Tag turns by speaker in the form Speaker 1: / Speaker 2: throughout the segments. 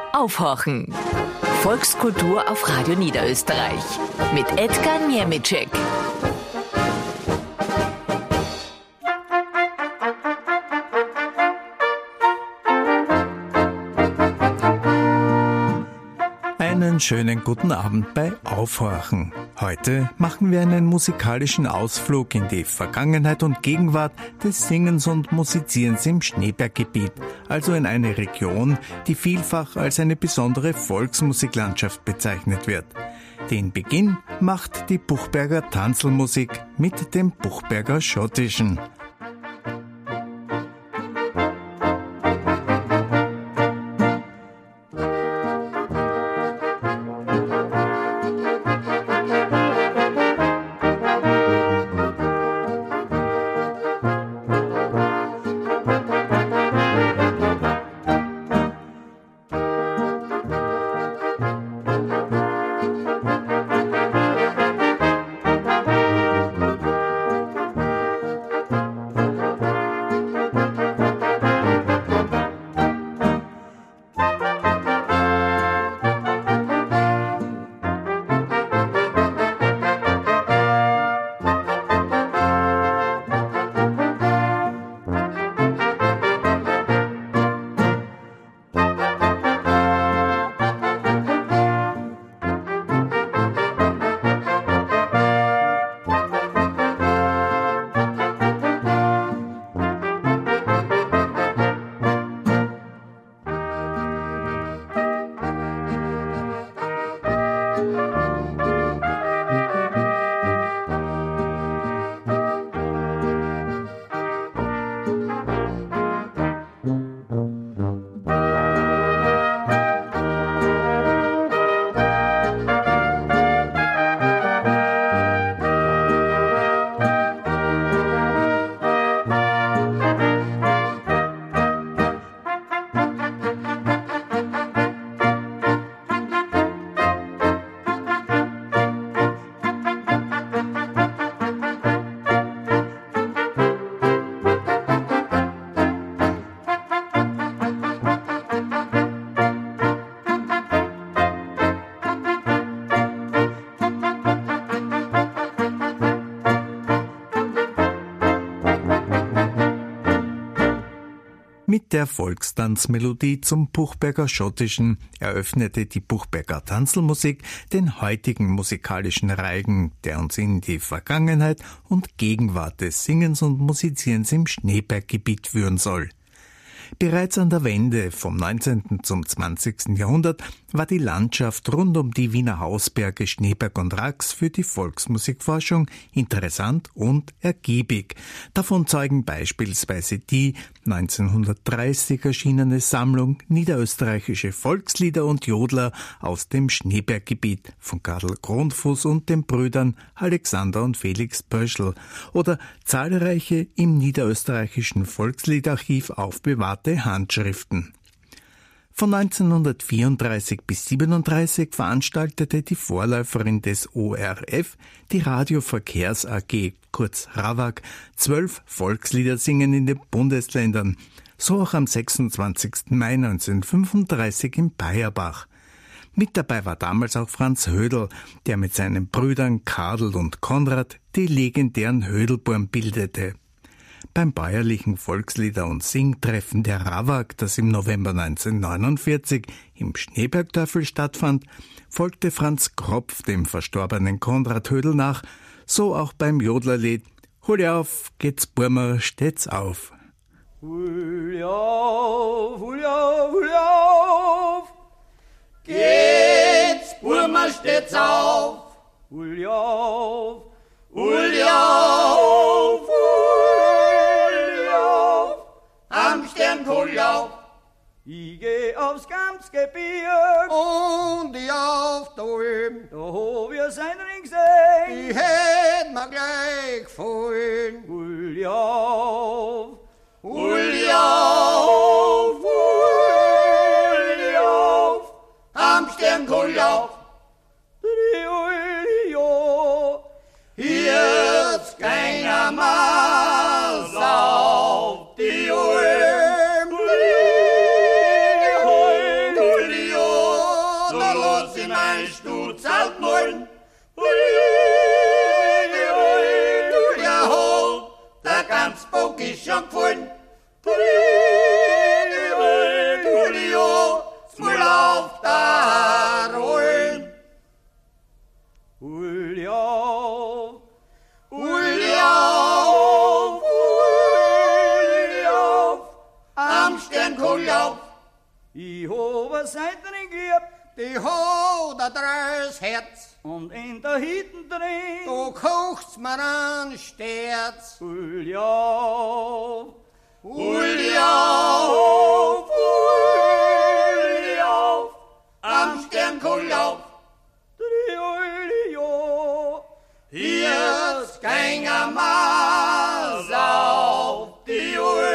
Speaker 1: Aufhorchen. Volkskultur auf Radio Niederösterreich mit Edgar Niemicek.
Speaker 2: Einen schönen guten Abend bei Aufhorchen. Heute machen wir einen musikalischen Ausflug in die Vergangenheit und Gegenwart des Singens und Musizierens im Schneeberggebiet, also in eine Region, die vielfach als eine besondere Volksmusiklandschaft bezeichnet wird. Den Beginn macht die Buchberger Tanzlmusik mit dem Buchberger Schottischen. Mit der Volkstanzmelodie zum Buchberger Schottischen eröffnete die Buchberger Tanzlmusik den heutigen musikalischen Reigen, der uns in die Vergangenheit und Gegenwart des Singens und Musizierens im Schneeberggebiet führen soll. Bereits an der Wende vom 19. zum 20. Jahrhundert war die Landschaft rund um die Wiener Hausberge Schneeberg und Rax für die Volksmusikforschung interessant und ergiebig. Davon zeugen beispielsweise die 1930 erschienene Sammlung Niederösterreichische Volkslieder und Jodler aus dem Schneeberggebiet von Karl Kronfuß und den Brüdern Alexander und Felix Pöschl oder zahlreiche im Niederösterreichischen Volksliedarchiv aufbewahrte Handschriften. Von 1934 bis 1937 veranstaltete die Vorläuferin des ORF, die Radioverkehrs AG, kurz RAVAG, 12 Volksliedersingen in den Bundesländern, so auch am 26. Mai 1935 in Bayerbach. Mit dabei war damals auch Franz Hödel, der mit seinen Brüdern Karl und Konrad die legendären Hödelburm bildete. Beim Bäuerlichen Volkslieder- und Singtreffen der RAVAG, das im November 1949 im Schneebergdörfel stattfand, folgte Franz Kropf dem verstorbenen Konrad Hödel nach, so auch beim Jodlerlied »Hol auf, geht's Burmer, steht's auf«.
Speaker 3: Hol auf, hol auf, hol auf, geht's Burmer, steht's auf, hol auf, hol auf, am Sternkohllauf. Ich geh aufs Gamsgebirg
Speaker 4: und ich auf da oben,
Speaker 3: da hab ich sein Ring gesehen.
Speaker 4: Ich hätt mir gleich gefallen.
Speaker 3: Hol auf,
Speaker 4: hol auf, hol auf, am Sternkohllauf. Hier's keiner Maß auf die Ulm, Ulio, mein Stutz altmollen. Ja, ho, der ganz Bock ist schon gefallen. Smul auf da rollen.
Speaker 3: Uljauf,
Speaker 4: Uljauf, Uljauf, am Sternkohlauf.
Speaker 3: ich hab a Seitring lieb,
Speaker 4: Die ho da dreis Herz,
Speaker 3: und in der Hitten drin.
Speaker 4: du kochst mir an Sterz.
Speaker 3: Uljauf,
Speaker 4: Uljauf, Uljauf, am Sternkohlauf.
Speaker 3: Uljauf,
Speaker 4: Hier's kein Maß auf die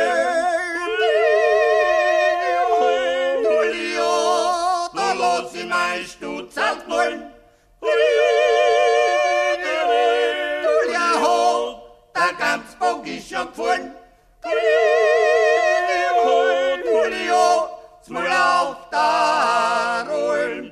Speaker 4: Uljauf, da los ich mein Stutz altmollen. Ja, ho, der ganz Bock ist schon gefallen. Smul auf da rollen.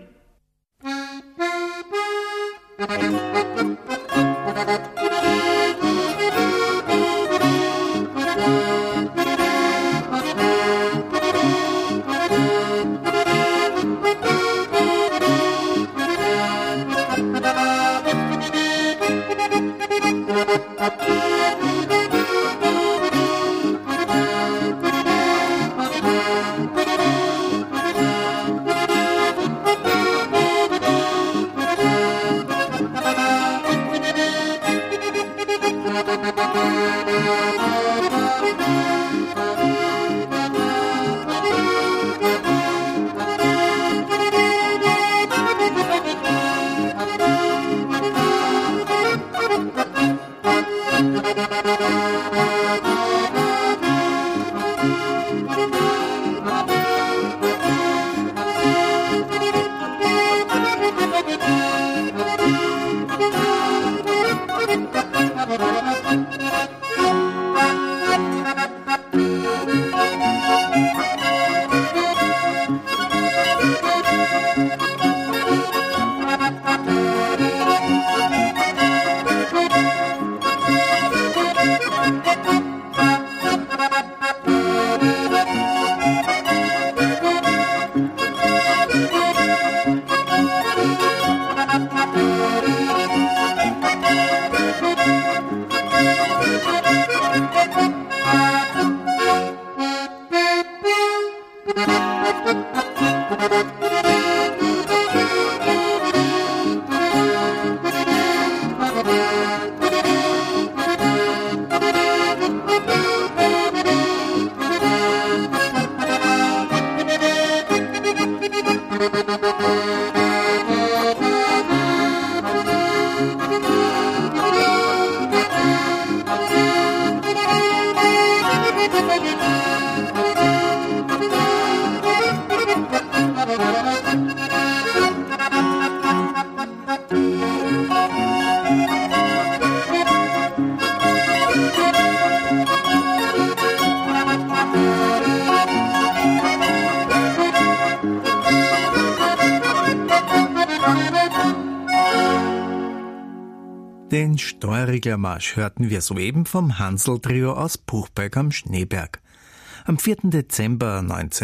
Speaker 2: Den Storrigler-Marsch hörten wir soeben vom Hansl-Trio aus Puchberg am Schneeberg. Am 4. Dezember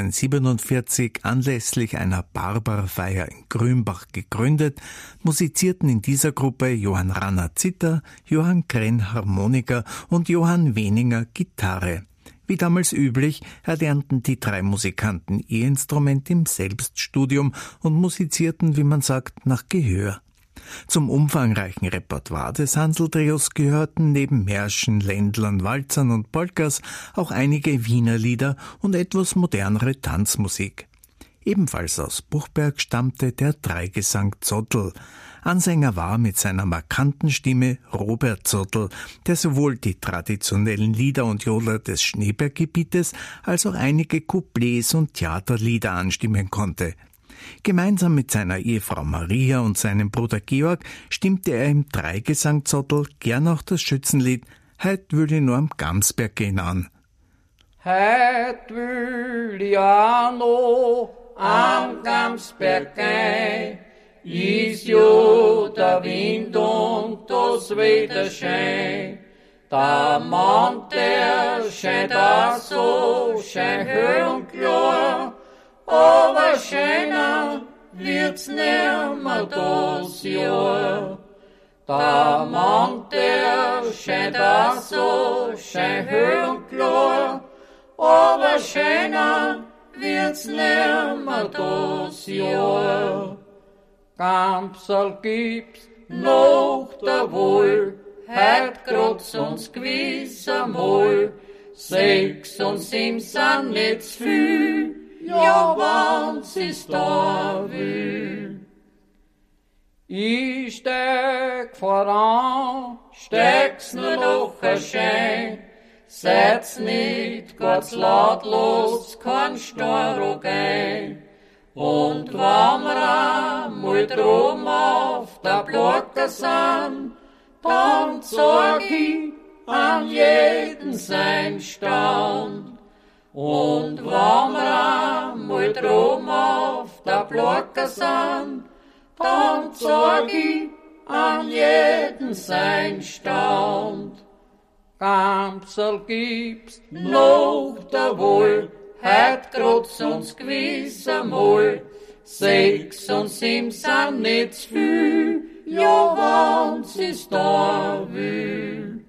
Speaker 2: 1947, anlässlich einer Barbarfeier in Grünbach gegründet, musizierten in dieser Gruppe Johann Ranner Zither, Johann Krenn Harmonika und Johann Weninger Gitarre. Wie damals üblich, erlernten die drei Musikanten ihr Instrument im Selbststudium und musizierten, wie man sagt, nach Gehör. Zum umfangreichen Repertoire des Hansl-Trios gehörten neben Märschen, Ländlern, Walzern und Polkas auch einige Wiener Lieder und etwas modernere Tanzmusik. Ebenfalls aus Puchberg stammte der Dreigesang Zottl. Ansänger war mit seiner markanten Stimme Robert Zottl, der sowohl die traditionellen Lieder und Jodler des Schneeberggebietes als auch einige Couplets und Theaterlieder anstimmen konnte. Gemeinsam mit seiner Ehefrau Maria und seinem Bruder Georg stimmte er im Dreigesang Zottl gern auch das Schützenlied »Heut will ich nur am Gamsberg gehen« an.
Speaker 5: Heut will ich auch noch am Gamsberg gehen, ist ja der Wind und das Wetter schön. Der Mond, der scheint auch so schön hell und klar, aber schöner wird's nimmer das Jahr. Der Mond, der scheint auch so schön hell und klar, aber schöner wird's nimmer das Jahr. Gamsal gibt's noch der Wohl, heut grot's uns gewiss einmal. 6 und 7 sind nicht zu viel, ja wann's ist da will. Ich steig voran, steig's nur noch ein Schein, seid's nicht ganz lautlos, kein Steuerung ein. Und wenn wir einmal drum auf der Blocke sind, dann sag ich an jeden sein Stand. Und wenn wir einmal drum auf der Blocke sind, dann sag ich an jeden sein Stand. Gamsel gibt's noch der Wohl, heut grot's uns gewiss einmal. 6 und 7 sind nicht zu viel, ja wann's ist da will.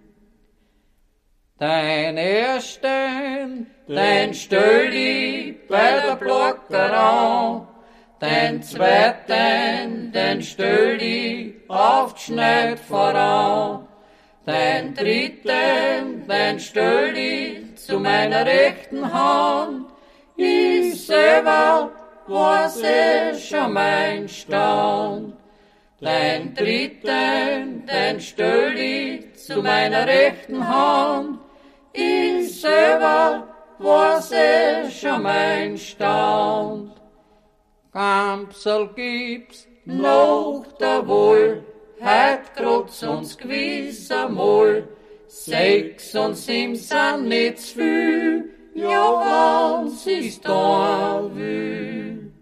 Speaker 5: Dein ersten, den stell ich bei der Glocke an. Den zweiten, den stell ich auf Schneid voran. Den dritten, den stell ich zu meiner rechten Hand. Ich selber weiß schon mein Stand. Den dritten, den stell ich zu meiner rechten Hand. Ich selber weiß schon mein Stand. Gamsel gibt's noch der Wohl, heut grot's uns gewiss einmal. 6 und 7 sind nicht zu viel, ja wann's ist da will.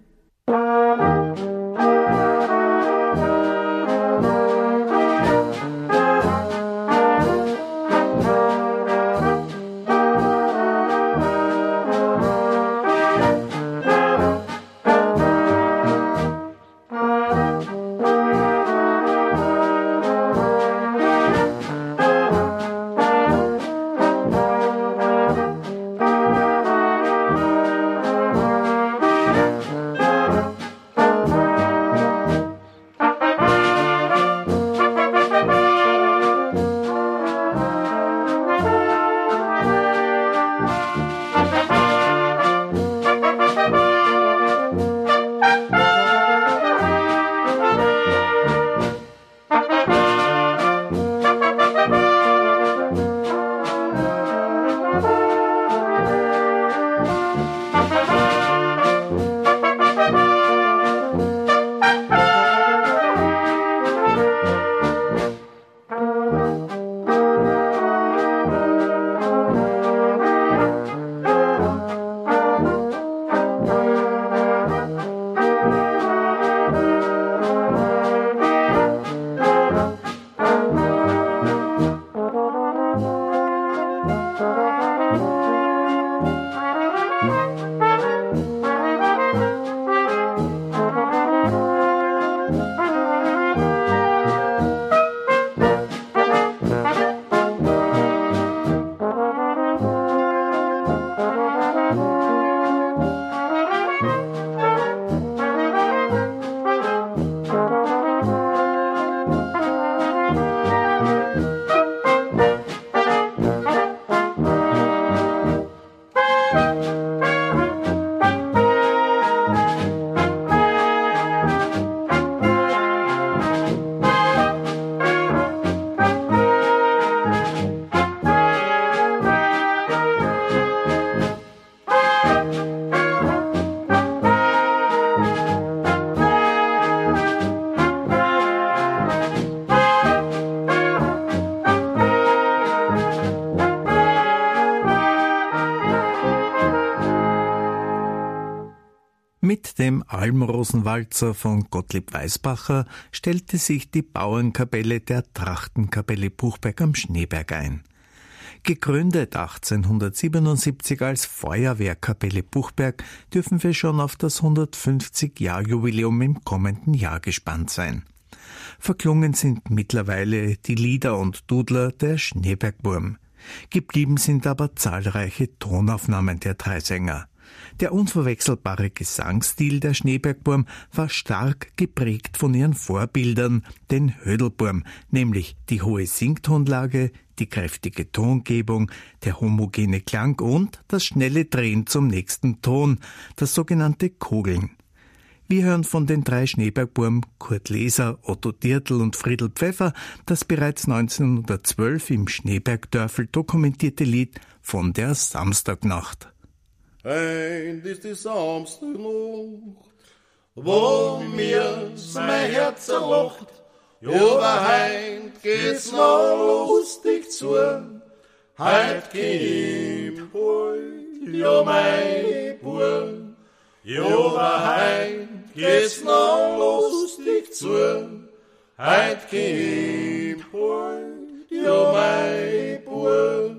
Speaker 2: Mit dem Almrosenwalzer von Gottlieb Weisbacher stellte sich die Bauernkapelle der Trachtenkapelle Buchberg am Schneeberg ein. Gegründet 1877 als Feuerwehrkapelle Buchberg, dürfen wir schon auf das 150-Jahr-Jubiläum im kommenden Jahr gespannt sein. Verklungen sind mittlerweile die Lieder und Dudler der Schneebergburm. Geblieben sind aber zahlreiche Tonaufnahmen der drei Sänger. Der unverwechselbare Gesangsstil der Schneebergburm war stark geprägt von ihren Vorbildern, den Hödelburm, nämlich die hohe Singtonlage, die kräftige Tongebung, der homogene Klang und das schnelle Drehen zum nächsten Ton, das sogenannte Kogeln. Wir hören von den drei Schneebergburm Kurt Leser, Otto Dirtl und Friedl Pfeffer das bereits 1912 im Schneebergdörfel dokumentierte Lied von der Samstagnacht.
Speaker 4: Heint ist die Samstagnacht, wo mir's mein Herz erlacht. Aber heint geht's noch lustig zu. Heint gibt heut, ja mein Bub. Aber heint geht's noch lustig zu. Heint gibt heut, ja mein Bub.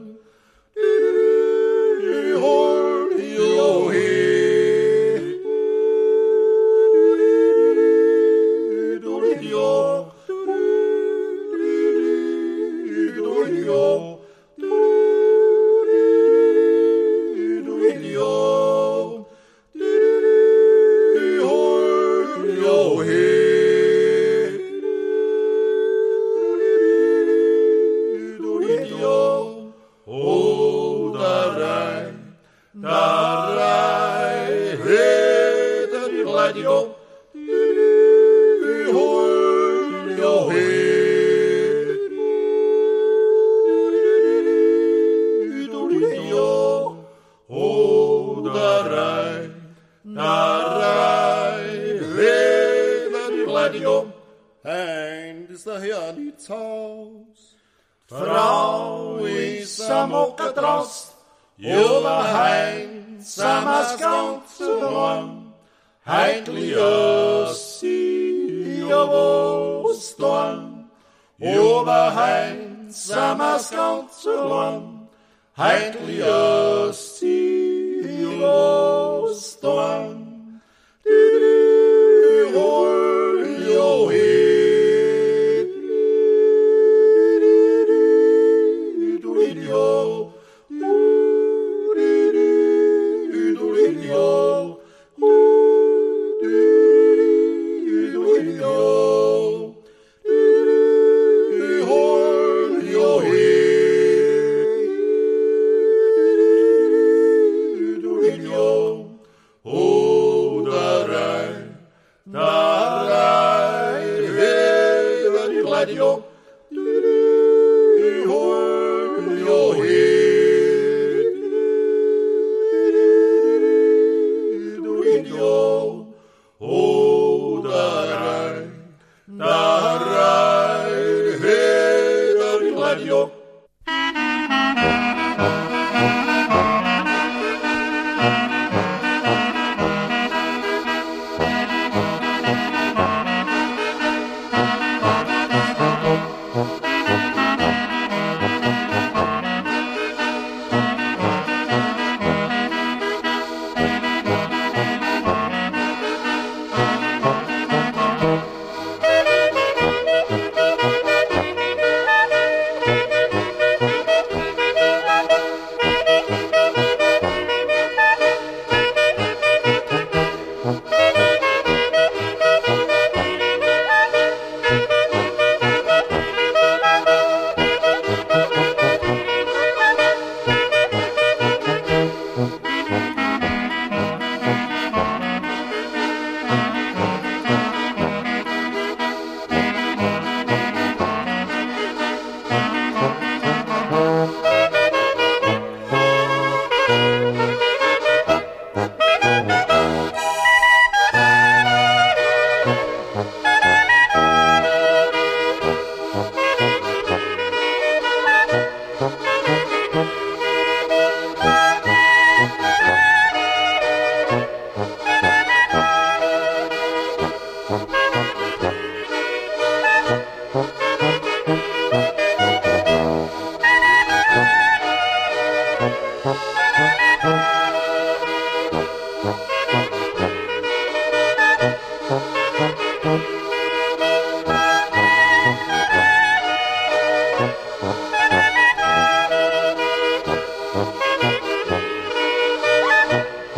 Speaker 4: Heint ist der Herr ins Haus, Frau ist am Ockerdrost, aber heint sind wir's ganz allein. Heintli Ossi, ja was tun, aber heint sind wir's ganz allein. Heintli Ossi, ja was tun.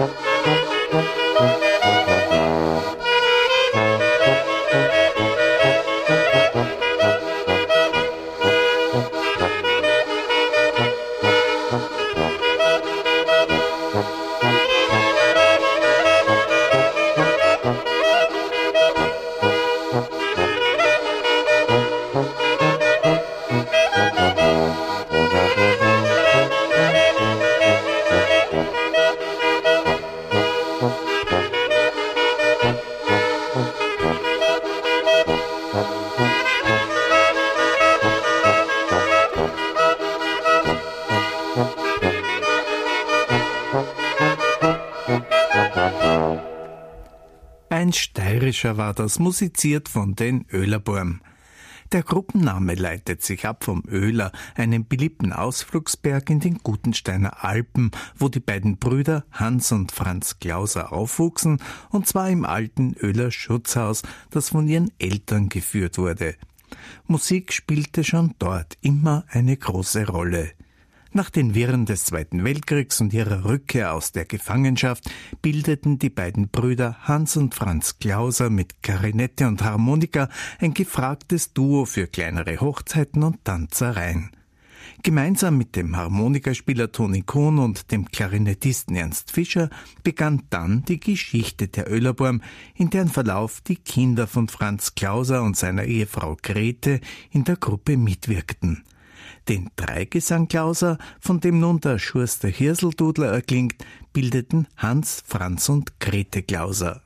Speaker 2: Ein steirischer war das, musiziert von den Oehlerburm. Der Gruppenname leitet sich ab vom Oehler, einem beliebten Ausflugsberg in den Gutensteiner Alpen, wo die beiden Brüder Hans und Franz Klauser aufwuchsen, und zwar im alten Oehler Schutzhaus, das von ihren Eltern geführt wurde. Musik spielte schon dort immer eine große Rolle. Nach den Wirren des Zweiten Weltkriegs und ihrer Rückkehr aus der Gefangenschaft bildeten die beiden Brüder Hans und Franz Klauser mit Klarinette und Harmonika ein gefragtes Duo für kleinere Hochzeiten und Tanzereien. Gemeinsam mit dem Harmonikaspieler Toni Kuhn und dem Klarinettisten Ernst Fischer begann dann die Geschichte der Oehlerburm, in deren Verlauf die Kinder von Franz Klauser und seiner Ehefrau Grete in der Gruppe mitwirkten. Den Dreigesang Klauser, von dem nun der Schurster Hirseldudler erklingt, bildeten Hans, Franz und Grete Klauser.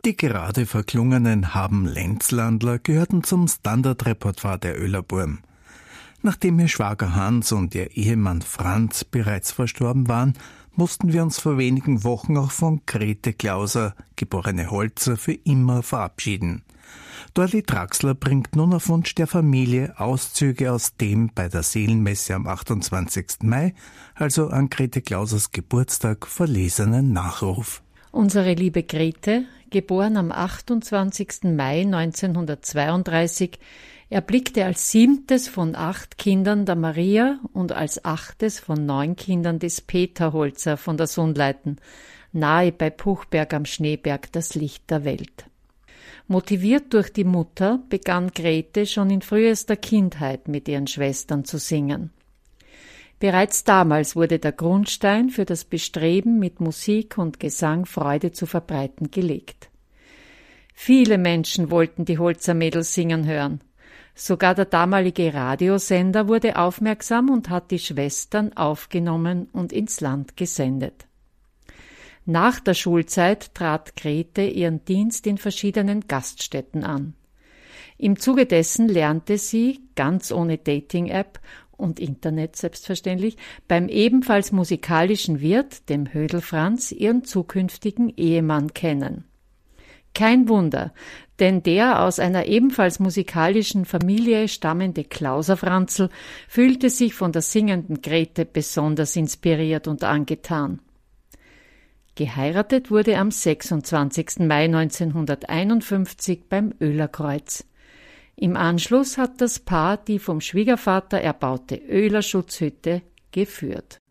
Speaker 2: Die gerade verklungenen Haben-Lenzlandler gehörten zum Standardrepertoire der Oehlerburm. Nachdem ihr Schwager Hans und ihr Ehemann Franz bereits verstorben waren, mussten wir uns vor wenigen Wochen auch von Grete Klauser, geborene Holzer, für immer verabschieden. Dorli Traxler bringt nun auf Wunsch der Familie Auszüge aus dem bei der Seelenmesse am 28. Mai, also an Grete Klausers Geburtstag, verlesenen Nachruf.
Speaker 6: Unsere liebe Grete, geboren am 28. Mai 1932, erblickte als 7. von 8 Kindern der Maria und als 8. von 9 Kindern des Peter Holzer von der Sundleiten, nahe bei Puchberg am Schneeberg, das Licht der Welt. Motiviert durch die Mutter begann Grete schon in frühester Kindheit mit ihren Schwestern zu singen. Bereits damals wurde der Grundstein für das Bestreben, mit Musik und Gesang Freude zu verbreiten, gelegt. Viele Menschen wollten die Holzer-Mädels singen hören. Sogar der damalige Radiosender wurde aufmerksam und hat die Schwestern aufgenommen und ins Land gesendet. Nach der Schulzeit trat Grete ihren Dienst in verschiedenen Gaststätten an. Im Zuge dessen lernte sie, ganz ohne Dating-App und Internet selbstverständlich, beim ebenfalls musikalischen Wirt, dem Hödel Franz, ihren zukünftigen Ehemann kennen. Kein Wunder, denn der aus einer ebenfalls musikalischen Familie stammende Klauser Franzl fühlte sich von der singenden Grete besonders inspiriert und angetan. Geheiratet wurde am 26. Mai 1951 beim Oehlerkreuz. Im Anschluss hat das Paar die vom Schwiegervater erbaute Oehler-Schutzhütte geführt.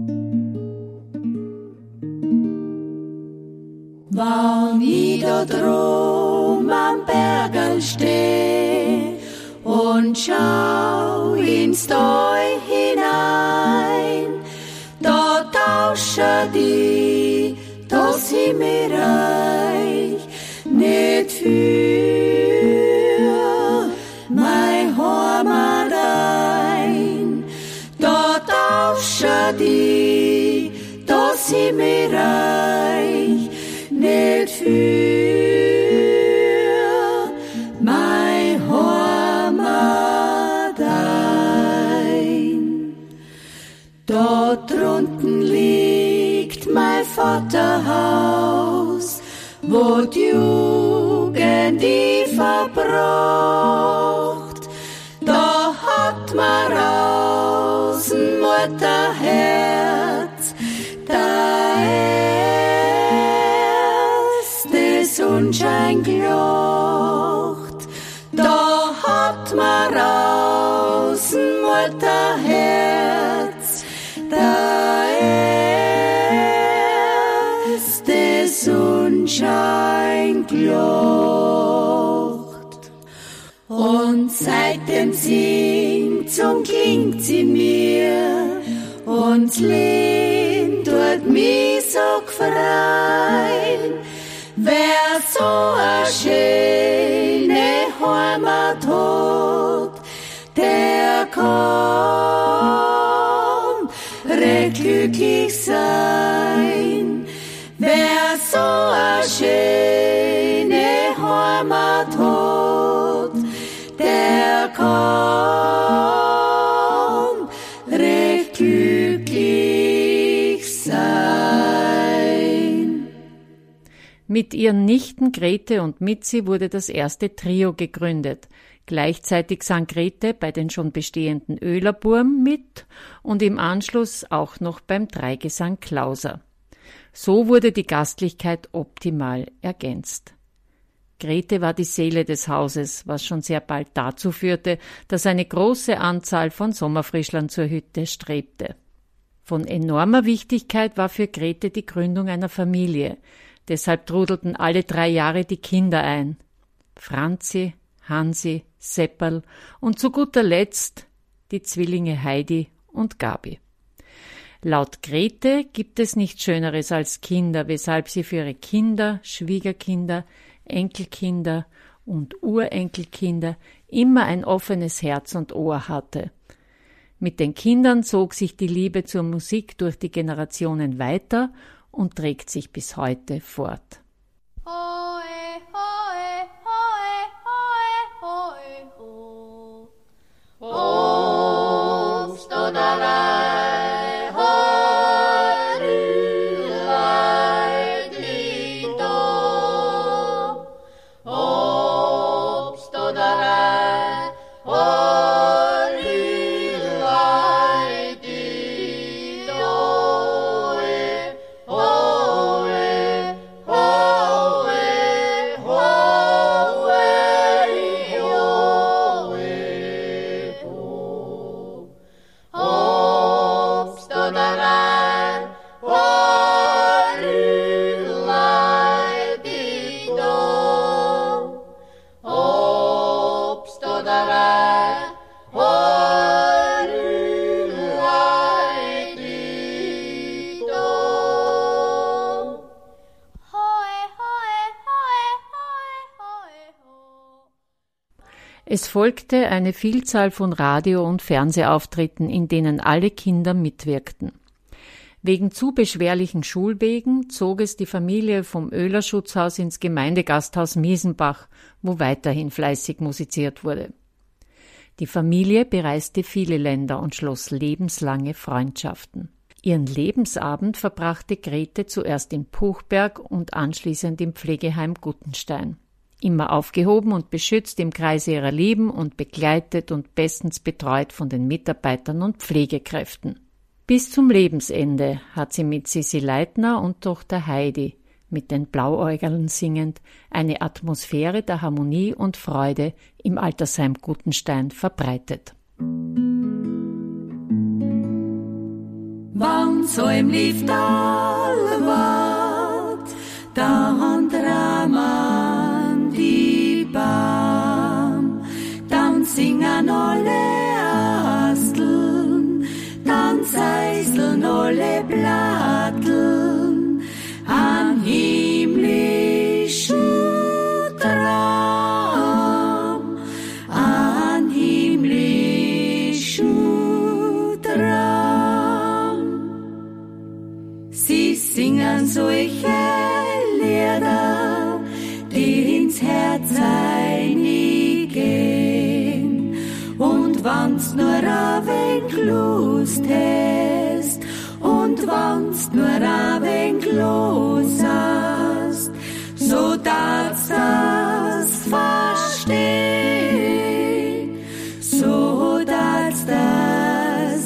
Speaker 7: Wann ich da drum am Bergerl steh und schau ins Tal hinein, da tausche die das Himmelreich nicht für mein Heimat ein. Da tausche die das Himmelreich nicht für mein Heimat ein. Dort drunten liegt mein Vaterhaus, wo die Jugend die verbraucht. Da hat man außen Mutterherz, da erste Sonnenschein glocht. Da hat man außen Mutterherz, da erste Sonnenschein glocht. Und seitdem singt's und klingt sie mir, und Leben tut mich so gefrein. Wer so a schöne Heimat hat, der kann recht glücklich sein. Wer so a schöne Heimat hat, der kann recht glücklich sein.
Speaker 6: Mit ihren Nichten Grete und Mitzi wurde das erste Trio gegründet. Gleichzeitig sang Grete bei den schon bestehenden Oehlerburm mit und im Anschluss auch noch beim Dreigesang Klauser. So wurde die Gastlichkeit optimal ergänzt. Grete war die Seele des Hauses, was schon sehr bald dazu führte, dass eine große Anzahl von Sommerfrischlern zur Hütte strebte. Von enormer Wichtigkeit war für Grete die Gründung einer Familie. Deshalb trudelten alle 3 Jahre die Kinder ein. Franzi, Hansi, Sepperl und zu guter Letzt die Zwillinge Heidi und Gabi. Laut Grete gibt es nichts Schöneres als Kinder, weshalb sie für ihre Kinder, Schwiegerkinder, Enkelkinder und Urenkelkinder immer ein offenes Herz und Ohr hatte. Mit den Kindern zog sich die Liebe zur Musik durch die Generationen weiter und trägt sich bis heute fort.
Speaker 8: Oe,
Speaker 6: Es folgte eine Vielzahl von Radio- und Fernsehauftritten, in denen alle Kinder mitwirkten. Wegen zu beschwerlichen Schulwegen zog es die Familie vom Oehler-Schutzhaus ins Gemeindegasthaus Miesenbach, wo weiterhin fleißig musiziert wurde. Die Familie bereiste viele Länder und schloss lebenslange Freundschaften. Ihren Lebensabend verbrachte Grete zuerst in Puchberg und anschließend im Pflegeheim Guttenstein. Immer aufgehoben und beschützt im Kreise ihrer Lieben und begleitet und bestens betreut von den Mitarbeitern und Pflegekräften. Bis zum Lebensende hat sie mit Sissi Leitner und Tochter Heidi, mit den Blauäugeln singend, eine Atmosphäre der Harmonie und Freude im Altersheim Guttenstein verbreitet.
Speaker 7: Wann so im Lift alle wat, dann draman die Baum, dann singen alle Asteln, dann seiseln alle Platteln, an himmlischen Traum, an himmlischen Traum. Sie singen solche Lieder, die ins Herz eingehen. Und wann's nur ein wenig Lust hast, und wann's nur ein wenig los hast, so darfst das verstehen, so darfst das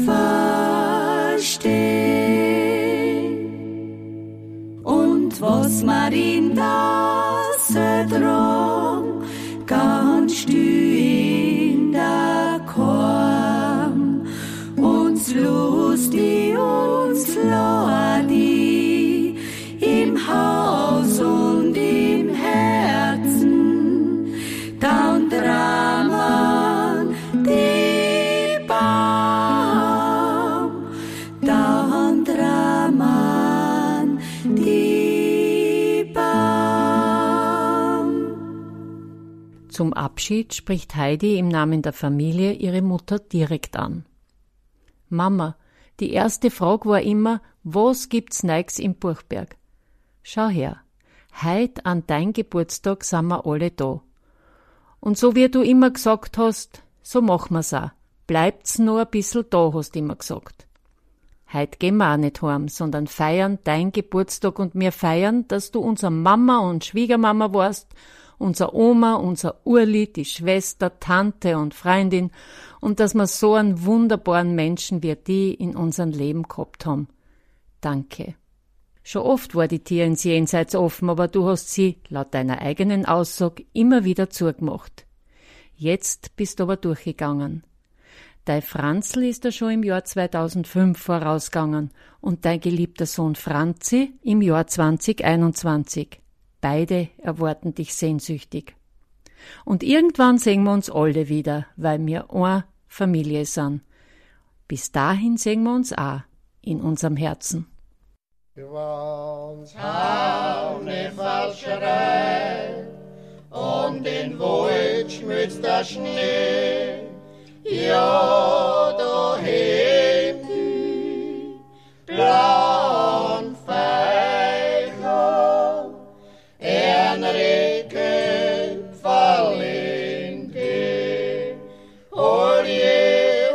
Speaker 7: verstehen. Und was man in das drum, kannst du in der Korn, uns lustig, uns ladi, im Haus und im Herzen, dann draman die Baum, dann draman die Baum.
Speaker 6: Zum Abschied spricht Heidi im Namen der Familie ihre Mutter direkt an. Mama, die erste Frage war immer, was gibt's Neues im Puchberg? Schau her, heut an dein Geburtstag sind wir alle da. Und so wie du immer gesagt hast, so machen wir's auch. Bleibt's noch ein bisschen da, hast du immer gesagt. Heut gehen wir auch nicht heim, sondern feiern dein Geburtstag und wir feiern, dass du unsere Mama und Schwiegermama warst, unser Oma, unser Urli, die Schwester, Tante und Freundin und dass wir so einen wunderbaren Menschen wie die in unserem Leben gehabt haben. Danke. Schon oft war die Tür ins Jenseits offen, aber du hast sie, laut deiner eigenen Aussage, immer wieder zugemacht. Jetzt bist du aber durchgegangen. Dein Franzl ist ja schon im Jahr 2005 vorausgegangen und dein geliebter Sohn Franzi im Jahr 2021. Beide erwarten dich sehnsüchtig. Und irgendwann sehen wir uns alle wieder, weil wir eine Familie sind. Bis dahin sehen wir uns auch in unserem Herzen.
Speaker 4: Wann's haune Falscherei und in Wald schmilzt der Schnee, ja, da hebt die blauen Feicher, Enrique Valente, Olie,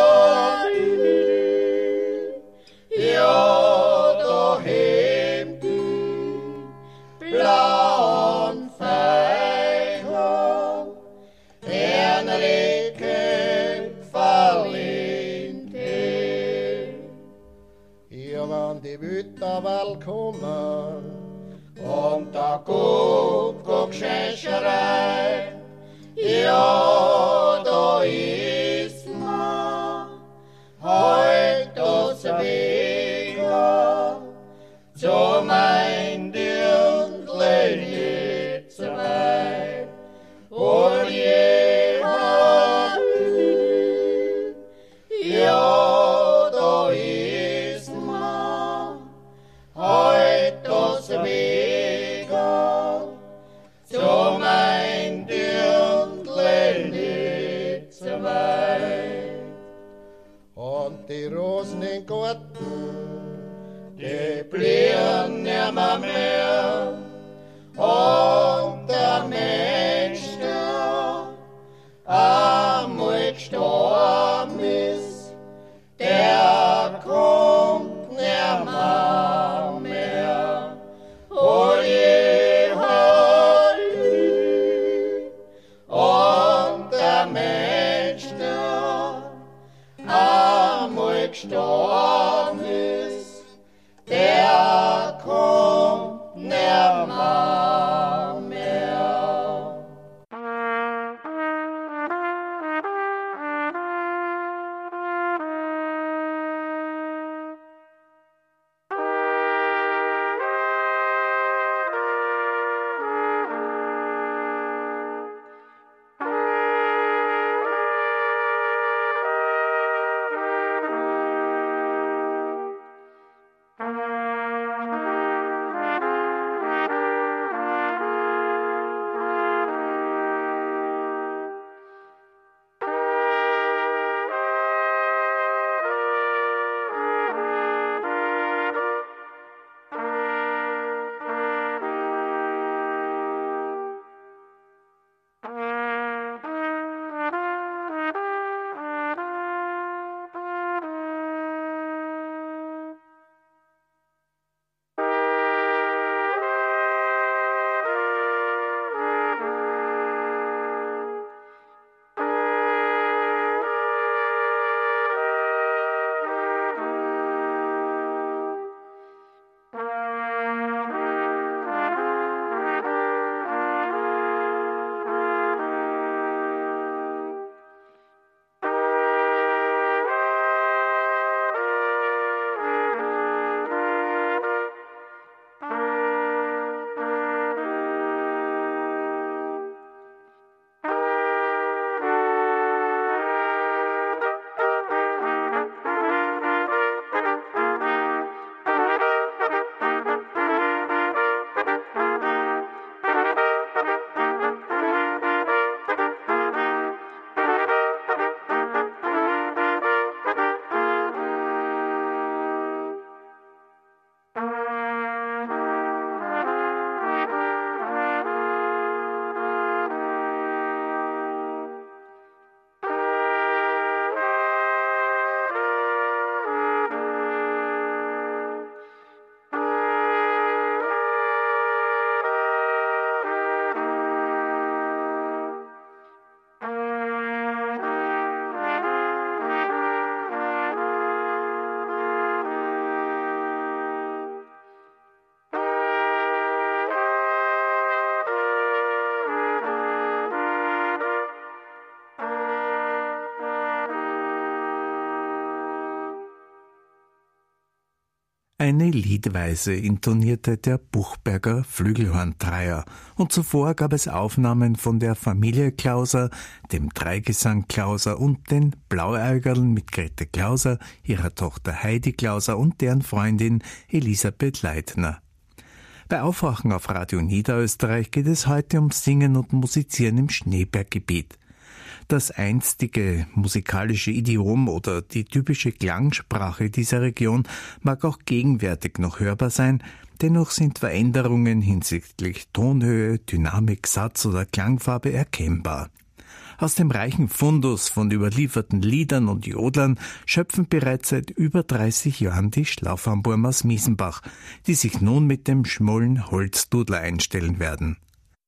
Speaker 4: Olie, ja, da hebt die blauen Feicher, Enrique Valente. Ja, wenn die Witterwall kommen und der Kuckuckschäscherei, ja, da ist man heut das Wege zu mein Dirndl jetzt weit. Oje, Oje, ja, da ist man heut das Wege zu mein
Speaker 2: Eine Liedweise intonierte der Buchberger Flügelhorntreier und zuvor gab es Aufnahmen von der Familie Klauser, dem Dreigesang Klauser und den Blauäugerln mit Grete Klauser, ihrer Tochter Heidi Klauser und deren Freundin Elisabeth Leitner. Bei Aufwachen auf Radio Niederösterreich geht es heute um Singen und Musizieren im Schneeberggebiet. Das einstige musikalische Idiom oder die typische Klangsprache dieser Region mag auch gegenwärtig noch hörbar sein, dennoch sind Veränderungen hinsichtlich Tonhöhe, Dynamik, Satz oder Klangfarbe erkennbar. Aus dem reichen Fundus von überlieferten Liedern und Jodlern schöpfen bereits seit über 30 Jahren die Schlaufarmburm aus Miesenbach, die sich nun mit dem schmollen Holzdudler einstellen werden.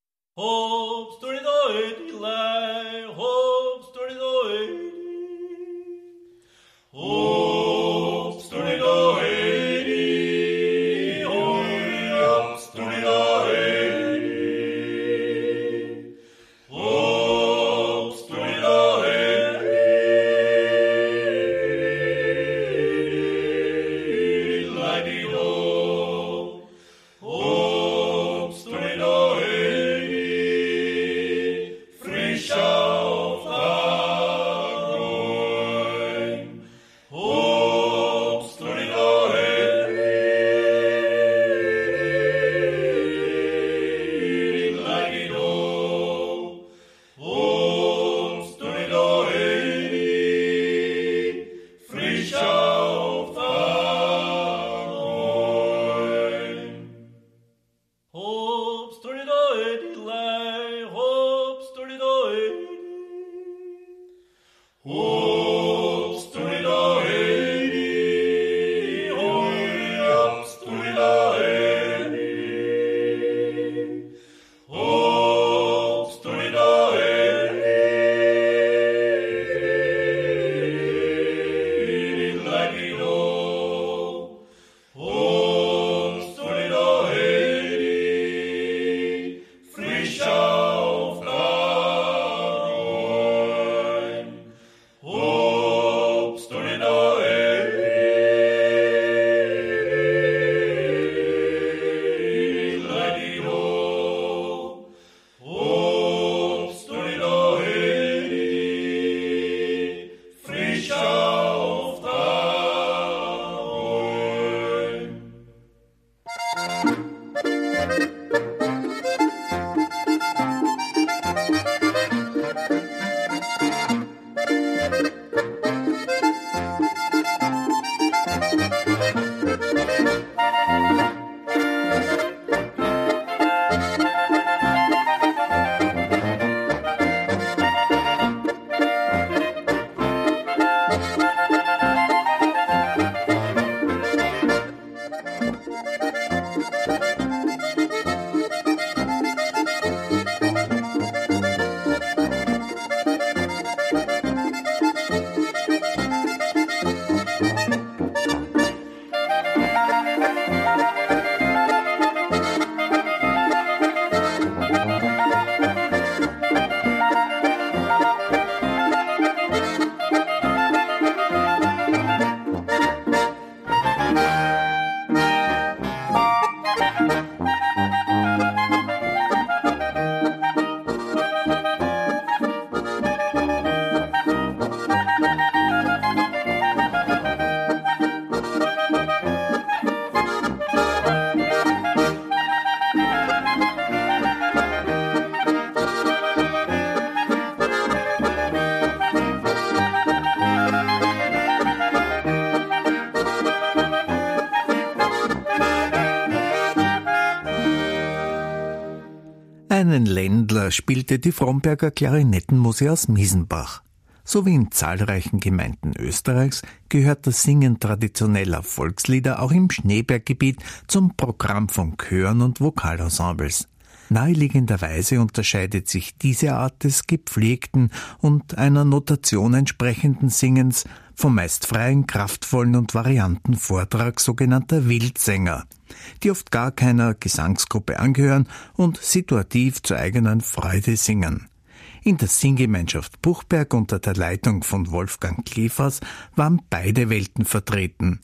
Speaker 2: Einen Ländler spielte die Fromberger Klarinettenmusik aus Miesenbach. So wie in zahlreichen Gemeinden Österreichs gehört das Singen traditioneller Volkslieder auch im Schneeberggebiet zum Programm von Chören und Vokalensembles. Naheliegenderweise unterscheidet sich diese Art des gepflegten und einer Notation entsprechenden Singens vom meist freien, kraftvollen und varianten Vortrag sogenannter Wildsänger, die oft gar keiner Gesangsgruppe angehören und situativ zur eigenen Freude singen. In der Singgemeinschaft Buchberg unter der Leitung von Wolfgang Klefers waren beide Welten vertreten.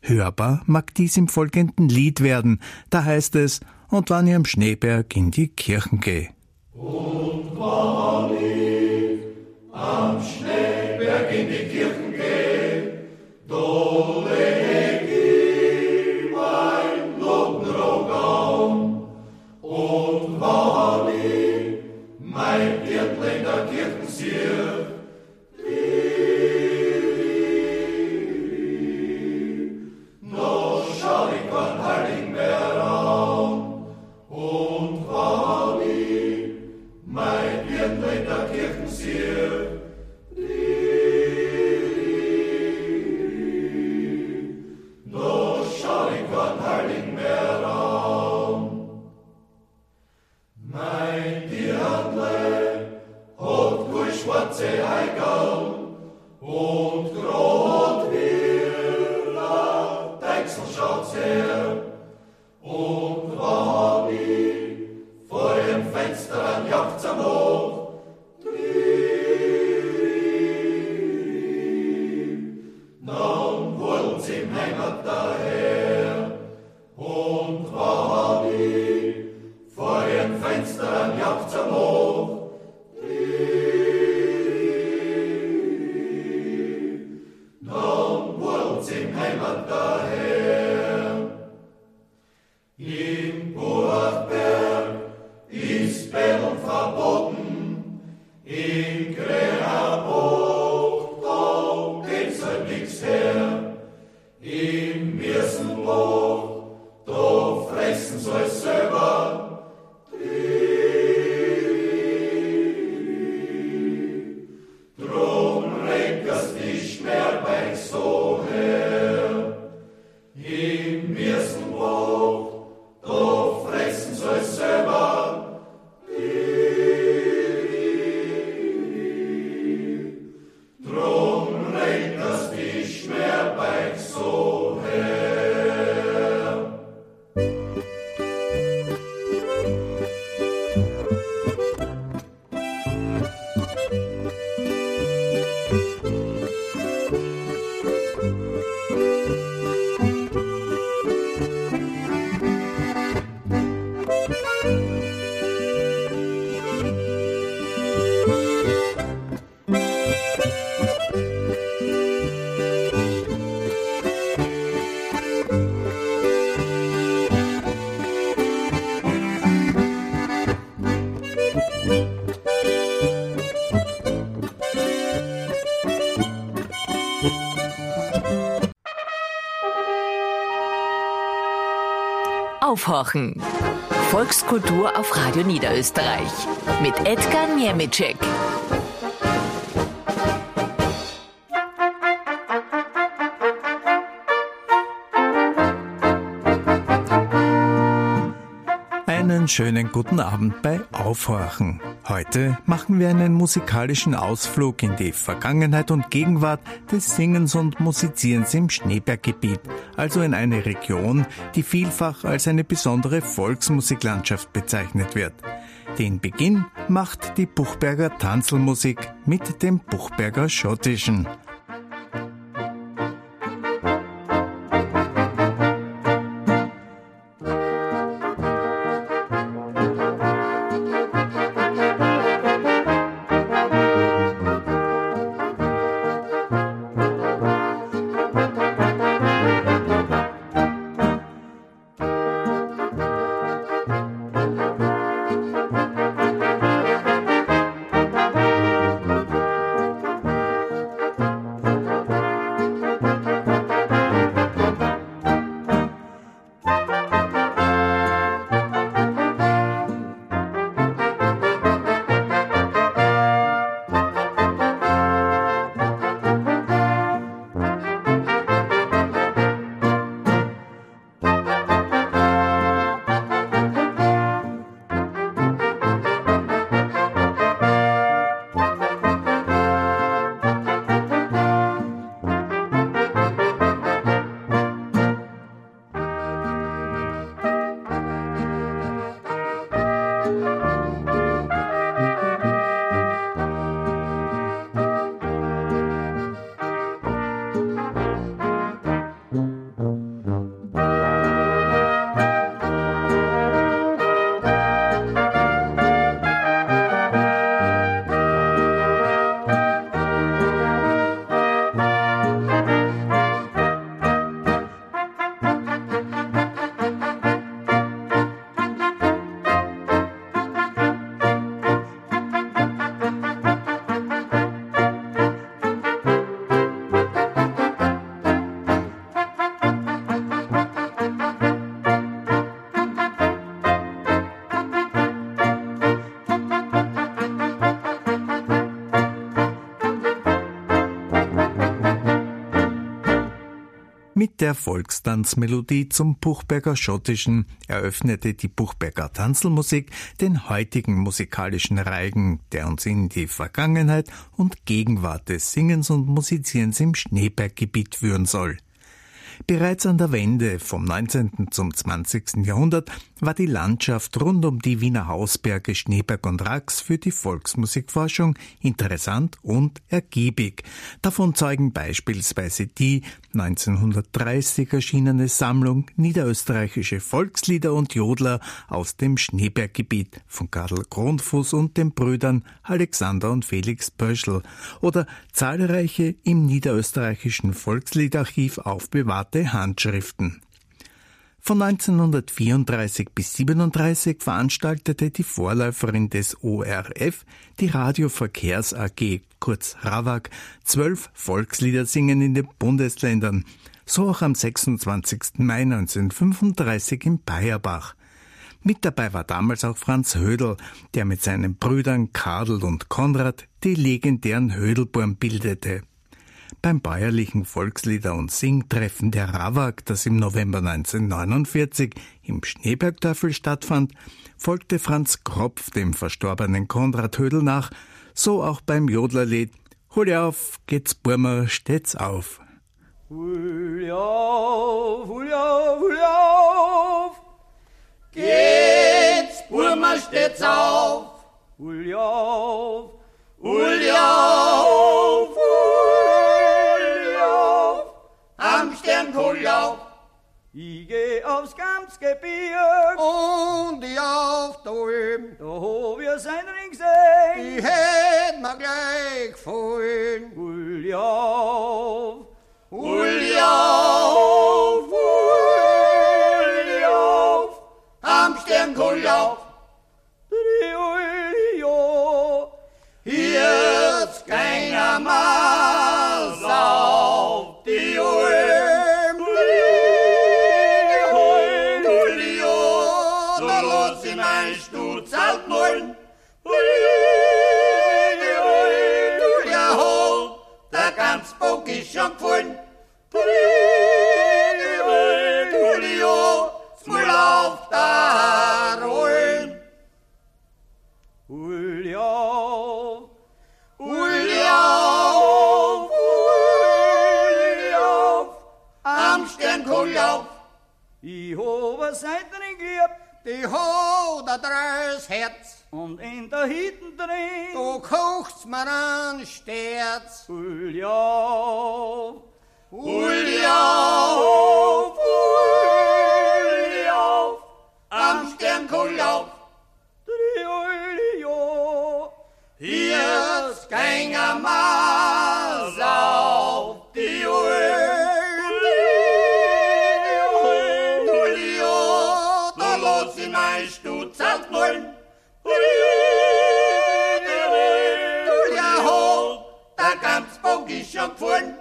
Speaker 2: Hörbar mag dies im folgenden Lied werden. Da heißt es: Und wann ich am Schneeberg in die Kirchen gehe.
Speaker 4: Und wann ich am Schneeberg in die Kirchen gehe, da leg ich mein Lobenrog an. Und wann ich mein Dirndl in der Kirchen sehe, noch schau ich kein Heiligen mehr an. Und wann ich mein Dirndl in der Kirchen sehe, noch schau ich kein Heiligen mehr an. Mein Dirndl hat gut schwarze Eigeln und grad wie ein Deichsel schaut's her. Und wann ich vor dem Fenster an Jagd am Hof, dann wollen sie im Heimat daher. Und wann ich vor dem Fenster an Jagd am Hof, dann wollen sie im Heimat daher. Im Burgberg ist Bellung verboten, in Gränerbucht, da geht's halt nix her. Im Mirsenbuch, da fressen sie es selber. Drum regt das nicht mehr bei so her. Im Mirsenbuch, da fressen sie es selber. Drum regt das nicht mehr bei so her.
Speaker 1: Aufhorchen. Volkskultur auf Radio Niederösterreich mit Edgar Niemitschek.
Speaker 2: Einen schönen guten Abend bei Aufhorchen. Heute machen wir einen musikalischen Ausflug in die Vergangenheit und Gegenwart des Singens und Musizierens im Schneeberggebiet, also in eine Region, die vielfach als eine besondere Volksmusiklandschaft bezeichnet wird. Den Beginn macht die Buchberger Tanzlmusik mit dem Buchberger Schottischen. Mit der Volkstanzmelodie zum Buchberger Schottischen eröffnete die Buchberger Tanzlmusik den heutigen musikalischen Reigen, der uns in die Vergangenheit und Gegenwart des Singens und Musizierens im Schneeberggebiet führen soll. Bereits an der Wende vom 19. zum 20. Jahrhundert war die Landschaft rund um die Wiener Hausberge Schneeberg und Rax für die Volksmusikforschung interessant und ergiebig. Davon zeugen beispielsweise die 1930 erschienene Sammlung Niederösterreichische Volkslieder und Jodler aus dem Schneeberggebiet von Karl Kronfuß und den Brüdern Alexander und Felix Pöschl oder zahlreiche im Niederösterreichischen Volksliedarchiv aufbewahrte Handschriften. Von 1934 bis 1937 veranstaltete die Vorläuferin des ORF, die Radioverkehrs AG, kurz RAVAG, 12 Volksliedersingen in den Bundesländern, so auch am 26. Mai 1935 in Bayerbach. Mit dabei war damals auch Franz Hödel, der mit seinen Brüdern Karl und Konrad die legendären Hödelburm bildete. Beim bäuerlichen Volkslieder- und Singtreffen der RAVAG, das im November 1949 im Schneebergdörfel stattfand, folgte Franz Kropf dem verstorbenen Konrad Hödel nach, so auch beim Jodlerlied »Hol auf, geht's Burmer, steht's auf«.
Speaker 3: Hol auf, hol auf, hol auf,
Speaker 5: Geht's, Burmer, steht's auf,
Speaker 3: hol auf,
Speaker 5: hol auf, am Sternkohl auf,
Speaker 3: ich geh aufs Gamsgebirg
Speaker 5: und ich auf da oben,
Speaker 3: da hab ich sein Ring gesehen.
Speaker 5: die hätt mir gleich gefallen.
Speaker 3: Hol auf,
Speaker 5: Hol auf, hol auf, am Sternkohl auf, jetzt ging einmal auf die Ulm. Da lass ich mein Stutz altmollen. Ja, ho, der ganz Bock ist schon gefallen. Smul auf der Ulm.
Speaker 3: hol auf,
Speaker 5: am Sternkohl auf,
Speaker 3: ich hab ein Seitring gehabt
Speaker 5: die hat ein treues Herz,
Speaker 3: und in der Hitten drin.
Speaker 5: du kochst mir an Sterz.
Speaker 3: Hol auf,
Speaker 5: Hol auf, am Sternkohl auf, jetzt ging einmal auf die da lass ich mein Stutz altmollen. Ja, ho, der ganz Bock ist schon gefallen.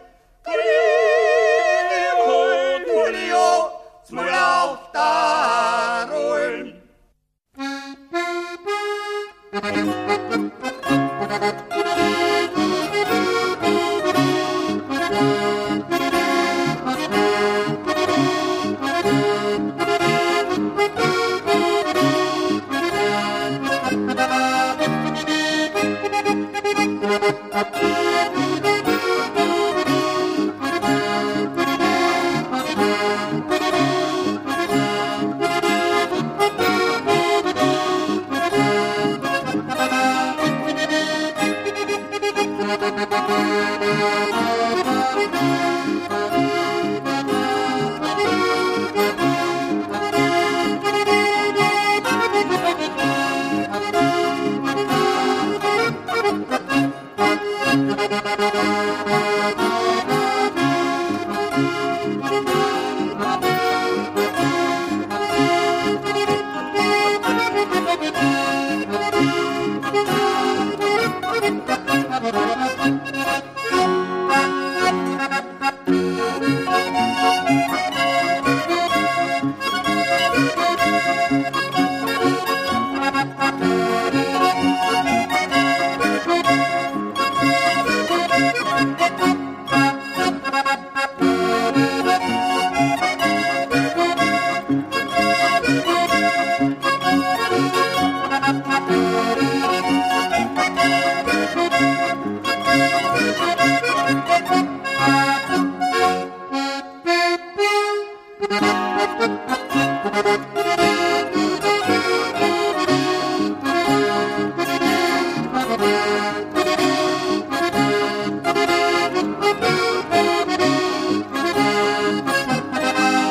Speaker 5: Smul auf der Ulm.